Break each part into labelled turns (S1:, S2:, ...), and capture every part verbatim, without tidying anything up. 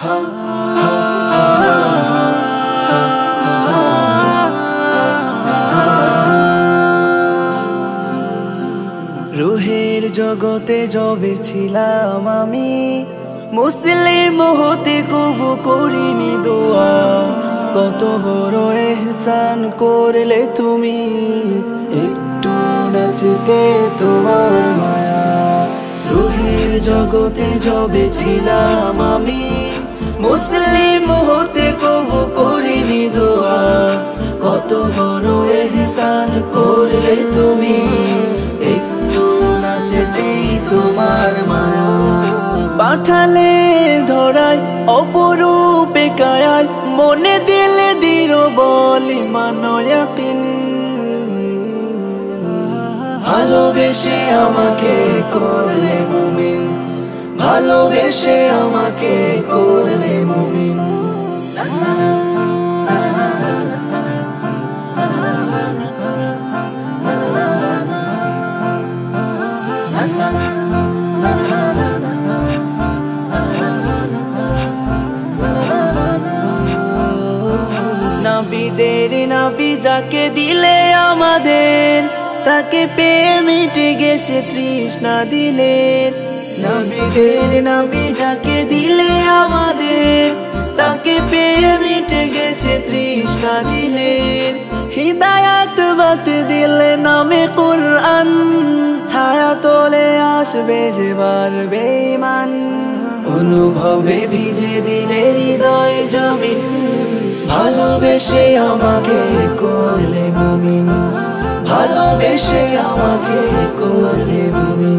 S1: রুহের জগতে যবে ছিলাম আমি, মুসলিম হতে কবু করিনি দোয়া। কত বড় এহসান করলে তুমি, একটু নাচতে তোমার মায়া। রুহের জগতে যবে ছিলাম আমি, মুসলিম হতে কবু করিনি দোয়া। কত বড় এহসান করলে তুমি, একটু নাচতেই তোমার মায়া। পাঠালে ধরায় অপরূপে কায়ায়, মনে দিলে দৃঢ় বলি মানয়াকিন। ভালোবেসে আমাকে করলে মুমিন, ভালোবেসে আমাকে করলে মুমিন। নাবিদের নাবি যাকে দিলে আমাদের, তাকে পেয়ে মিটে গেছে তৃষ্ণা দিলের। নাবিদের নাবি যাকে দিলে আমাদের, তাকে পেয়ে মিটে গেছে তৃষ্ণা দিলের। হিদায়াত বাত দিলে নামে কুরআন, ছায়া তোলে আসবে যে বাড়বে ঈমান। অনুভবে ভিজে দিলে হৃদয় জমিন, ভালোবেসে আমাকে করলে মুমিন, ভালোবেসে আমাকে করলে মুমিন।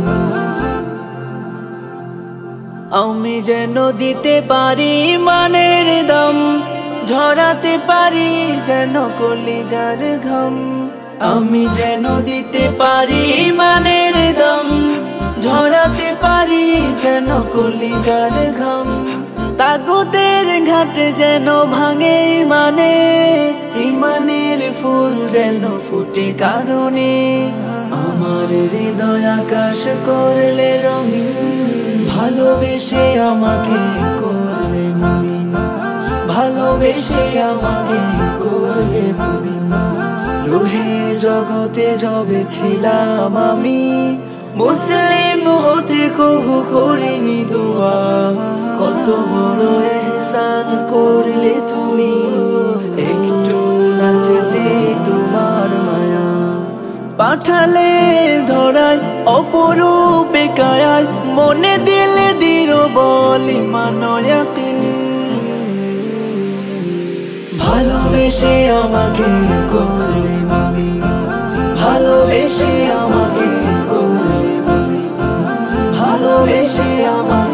S1: আমি যেন দিতে পারি ইমানের দম, ঝরাতে পারি যেন কলিজার ঘাম। আমি যেন দিতে পারি ইমানের দম, ঝরাতে পারি যেন কলিজার ঘাম। তাগুতের ঘাটে যেন ভাঙে ইমানে, ইমানের ফুল যেন ফুটে কারণে। আমার হৃদয় আকাশ করলে রঙিন, ভালোবেসে আমাকে করলে মুমিন, ভালোবেসে আমাকে করলে মুমিন। রুহের জগতে যবে ছিলাম আমি, মুসলিম হতে কবু করিনি দোয়া। কত বড় এহসান করলে তুমি, একটু নাচতে তোমার মায়া। পাঠালে ধরায় অপরূপে কায়ায়, মনে দিলে দৃঢ় বলি মানয়াকিন। ভালোবেসে আমাকে করলে মুমিন, ভালোবেসে আমাকে করলে মুমিন, ভালোবেসে আমাকে